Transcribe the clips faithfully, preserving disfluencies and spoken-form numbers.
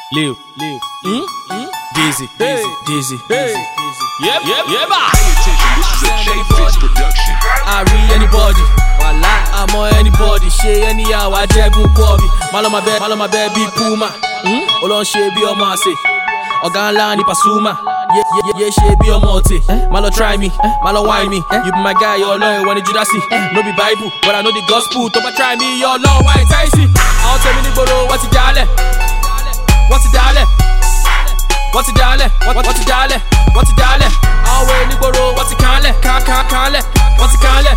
Lil, Lil, mm? Mm? Dizzy, hey. Dizzy, hey. Dizzy. Yep, yep, yep. Pay attention, this is a J-Fitz production. I read anybody, I'm on anybody. Shey anyhow, I jagun Kobe. Malo my bed, malo my bed, be Puma. Hmm? Olon shey be omo ase. Oga nla ni Pasuma. Yeah, yeah, yeah, shey be omo ote. Malo try me, malo whine me. You be my guy, your lawyer, when did you see? No be Bible, but I know the gospel. Don't try me, your law, why it's icy. I'll tell me the boro, what's it dale? What's it dale? What's it dale? What what's it dale? What's it dale? I'll wear the boro, what's it canle? Can't can't canle? What's it canle?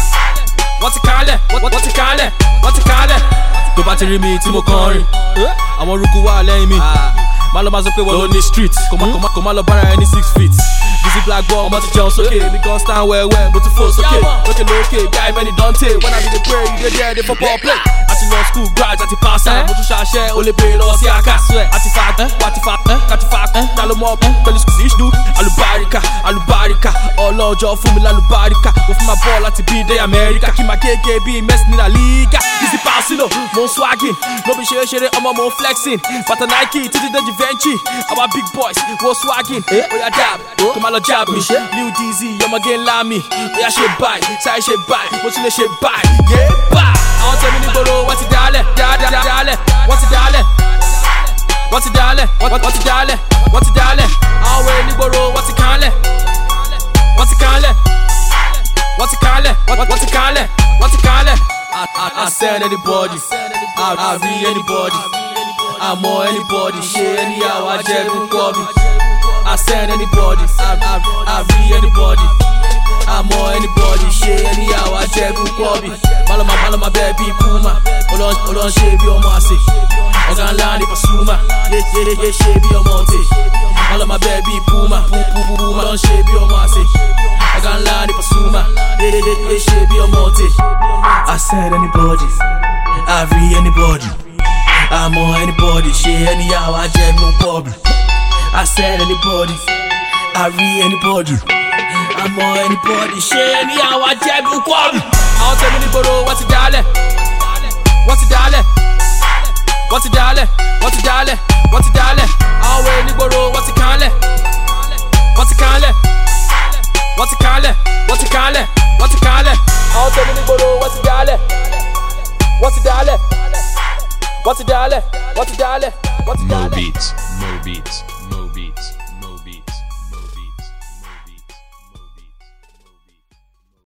What's it canle? What what's it canle? What's it canle? Tó bá ti rí mi tí mo kọrin, àwọn rúkú wà lẹ́yìn mi. Má lọ máa sọ pé wọ́n ló ní street, kò má lọ bára ẹni six feet. Dizzy black ball, ọmọ ti jẹun sókè, mi gan stand well well, mo ti fò sókè. Lókè lókè, guy many don take, when I be dey pray, you dey there, dey for ball play. Àti lọ school, grad, àti pass out, mo tún ṣàṣẹ, o lè béèrè lọ́wọ́ sí àká. Àti fa, wàti fa, kàti fa, ta ló mọ̀ pẹ̀lú skùsì ìṣdú. Alùbáríkà, alùbáríkà, ọlọ́jọ́ fún mi lálùbáríkà. Mo fún ma ball láti bí dé Amẹ́ríkà, kí ma gégé bí Messi ní La Liga. Dizzy Pausino, mo swagging, no be ṣeré ṣeré, ọmọ mo flexing. Bàtà Nike, títí dé Givenchy, our big boys, wo swagging. Oya dab, kò má lọ jab mi. Lil Dizzy, ọmọge ńlá mi. Oya ṣe báyìí, sáyé ṣe báyìí, mo tún lè ṣe báyìí. Yeah, bye. Àwọn tẹ̀mí ní gbòòrò, wọ́n ti dálẹ̀, dáadáa dálẹ̀, wọ́n ti dálẹ̀. Wọ́n ti dálẹ̀, wọ́n ti dálẹ̀, wọ́n ti dálẹ̀. Àwọn wèrè ní gbòòrò, wọ́n ti kánlẹ̀. Wọ́n ti kánlẹ̀. Wọ́n ti kánlẹ̀, wọ́n ti kánlẹ̀, wọ́n ti kánlẹ̀. I, I, I send anybody, I, I read anybody, I'm on anybody, ṣe anyhow, I jẹ́gun Kobe. I send anybody, I, I, I read anybody, I'm on anybody, ṣe anyhow, I jẹ́gun Kobe. Malo ma, malo ma bẹ́ẹ̀ bí Puma, olon, olon ṣe bí ọmọ àṣẹ. Ọ̀gá ńlá ni Pasuma, yé yé yé ṣe bí ọmọ ọ̀tẹ̀. Malo ma bẹ́ẹ̀ bí Puma, Puma olon ṣe bí ọmọ àṣẹ. Ọ̀gá ńlá ni Pasuma, yé yé yé ṣe bí ọmọ ọ̀tẹ̀. I said anybody, I read anybody, I'm on anybody, ṣe anyhow, I jẹ́gun Kobe. I said anybody, I read anybody, I'm on anybody, ṣe anyhow, I jẹ́gun Kobe. Àwọn tẹ̀mí ní gbòòrò, wọ́n ti dálẹ̀, wọ́n ti dálẹ̀, wọ́n ti dálẹ̀, wọ́n ti dálẹ̀, wọ́n ti dálẹ̀. Àwọn wèrè ní gbòòrò, wọ́n ti kánlẹ̀, wọ́n ti kánlẹ̀, wọ́n ti kánlẹ̀, wọ́n ti kánlẹ̀, wọ́n ti kánlẹ̀. Àwọn tẹ̀mí ní gbòòrò, wọ́n ti dálẹ̀, wọ́n ti dálẹ̀, wọ́n ti dálẹ̀, wọ́n ti dálẹ̀, wọ́n ti dálẹ̀. Mo beats, mo beats, mo beats.